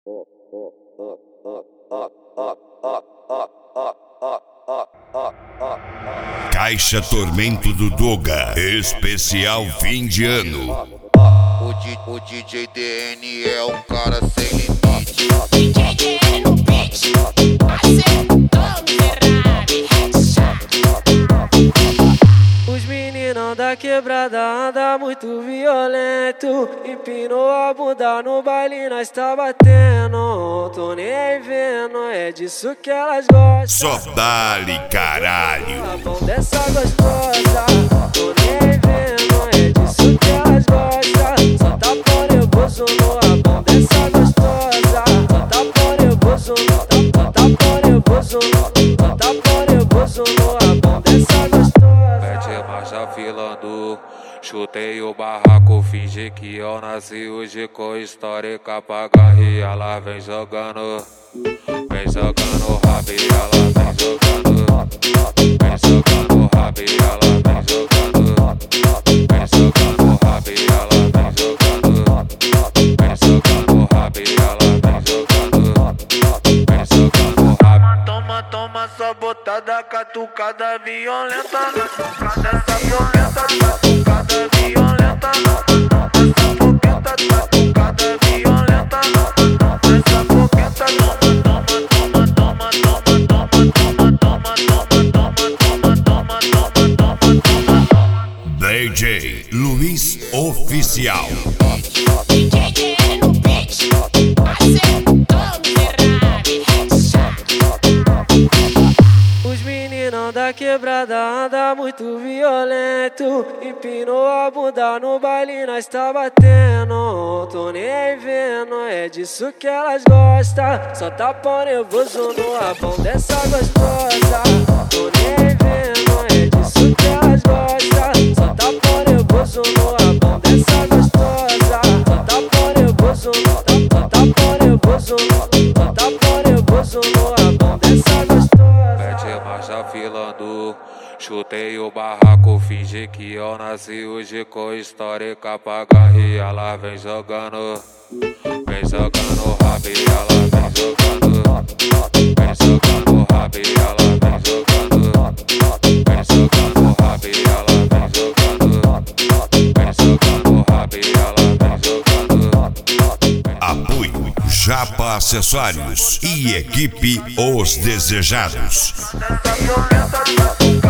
Caixa Tormento do Doga, especial fim de ano. O DJ DN é um cara sem limite. DJ DN no beat, acertou Ferrari, Os meninão da quebrada anda muito violento. Empinou a bunda no baile, nós tá batendo. Tô nem vendo, é disso que elas gostam. Só dá-lhe caralho. A mão dessa gostosa. Tô nem vendo, é disso que elas gostam. Só tá pó nervoso no abão dessa gostosa. Só tá pó nervoso no, só tá pó nervoso no, só tá pó nervoso no abão dessa gostosa. Mete marcha filando, chutei o barraco, fingi que eu nasci hoje com histórica pra garrir. Ela vem jogando rabo e ela vem jogando rabo e ela vem jogando rabo e ela vem jogando rabo e ela vem jogando rabo. Toma sua botada, catucada violenta. Essa violenta, catucada violenta. Essa boqueta, catucada violenta. Essa boqueta, DJ Luiz Oficial. DJ DN no beat, acertou Ferrari, Os meninão da quebrada anda muito violento. Empinou a bunda no baile, nós tá batendo. Tô nem vendo, é disso que elas gostam. Só tá pó nervoso no abão dessa gostosa. Tô nem vendo, é disso que elas gostam. Só tá pó nervoso no abão dessa gostosa. Só tá pó nervoso no, só tá pó nervoso no, só tá pó nervoso no abão dessa gostosa. Mete marcha filando, chutei o barraco, fingi que eu nasci hoje com histórica pra garrir. Ela vem jogando rabo e ela vem jogando rabo e ela vem jogando rabo e ela vem jogando rabo e ela vem jogando. Apoio Japa Acessórios e equipe Os Desejados. essa violenta.